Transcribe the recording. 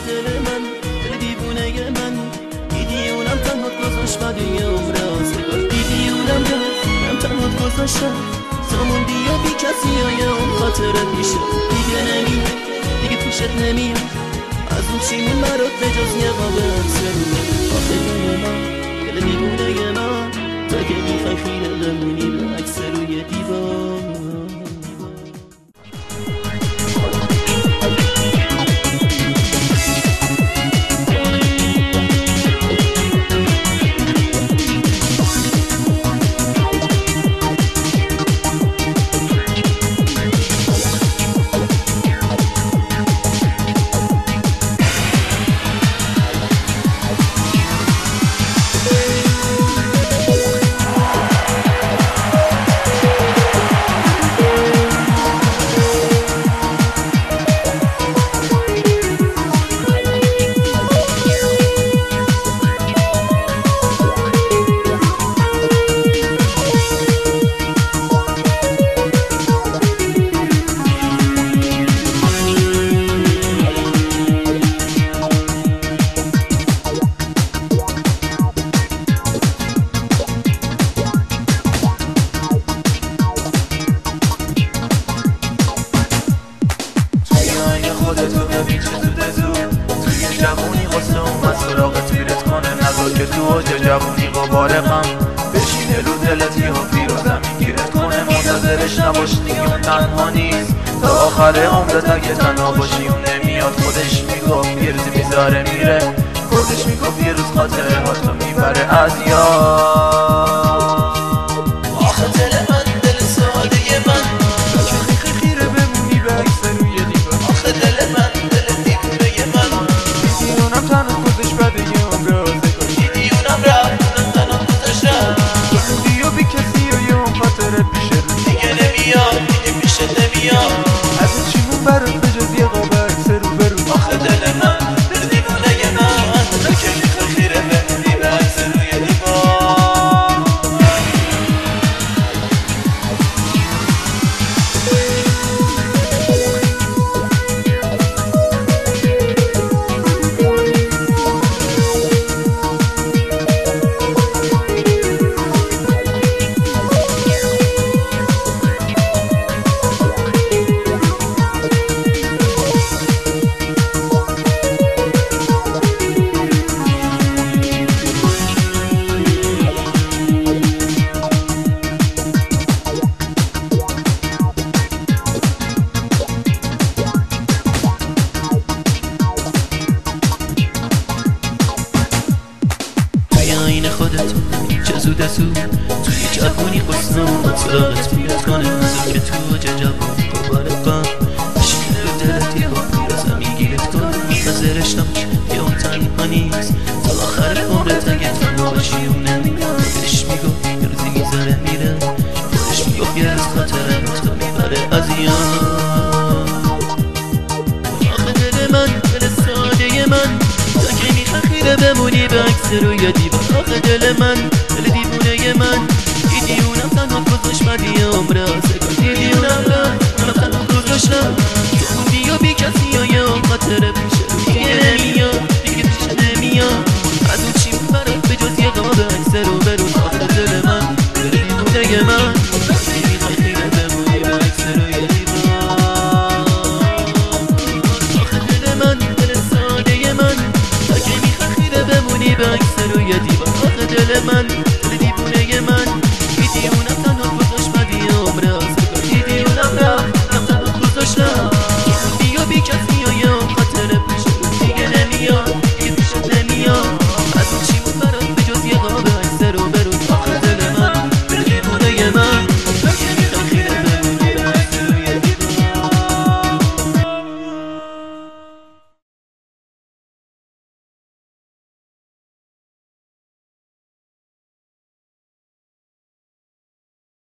دل من، دل دیوونه من، دیدی اونم تنها گذاشت بعد یه عمر آزگار. دیدی اونم رفتم تنها گذاشتم، زموندی یا بی کسی یا یه اون خاطره پیشه. دیگه نمیاد، دیگه پیشت نمیاد، از اون چیمون مرات به جز یه قابه سروه. آخه دل من، دل دیوونه من، تا که میخوای خیره بمونی به عکس روی دیوار. خودتو ببین چه زود توی جوونی قصه اومد سراغت پیرت کنه. نذار که تو اوج جوونی غبار غم بشینه رو دلت یهو پیرو زمین گیرت کنه. منتظرش نباش دیگه اون تنها نیست تا آخر عمرت. اگه تنها باشی اون نمیاد، خودش میگفت یه روزی میذاره میره، خودش میگفت یه روز خاطره هاتو میبره از یاد. آخه دل من، دل ساده من، که خیره بمونی به عکس روی دیوار. آخه دل من، دل دیوونه من، دیدی اونم تنها گذاشت بعد یه عمر آزگار. دیدی اونم رفتم تنها گذاشتم، زموندی و بی کسی و یه اون خاطرت پیشه. دیگه نمیاد، دیگه پیشت نمیاد، از این چیمون برات به جز یه قاب عکس رو برو. آخه دل من، دل دیوونه من، تا که میخوای خیره بمونی به عکس روی دیوار. این خودت چه زود توی جوونی قصه اومد سراغت پیرت کنه. نذار که تو اوج جوونی غبار غم بشینه رو دلت یهو پیرو زمین گیرت کنه. منتظرش نباش که اون تنها نیست تا آخر عمرت. اگه تنها باشی اون نمیاد، خودش میگفت یه روزی میذاره میره، خودش میگفت یه روز خاطره هاتو میبره از یاد. آخه دل من، دل ساده من، تا که میخوای خیره بمونی به عکس روی دیوار. آخه دل من، دل دیوونه من، دیدی اونم تنها گذاشت بعد یه عمر آزگار. دیدی اونم تنها گذاشتم، زموندی و بی کسی یا یه اون خاطره پیشه. دیگه نمیاد، دیگه پیشت نمیاد، از اون چی برات به جز یه قاب عکس رو برو. آخه دل من، دل دیوونه من، نمیخوای خیره بمونی به عکس روی دیوار. آخه دل من، دل ساده من، تا که میخوای خیره بمونی به عکس روی دیوار. آخه دل من،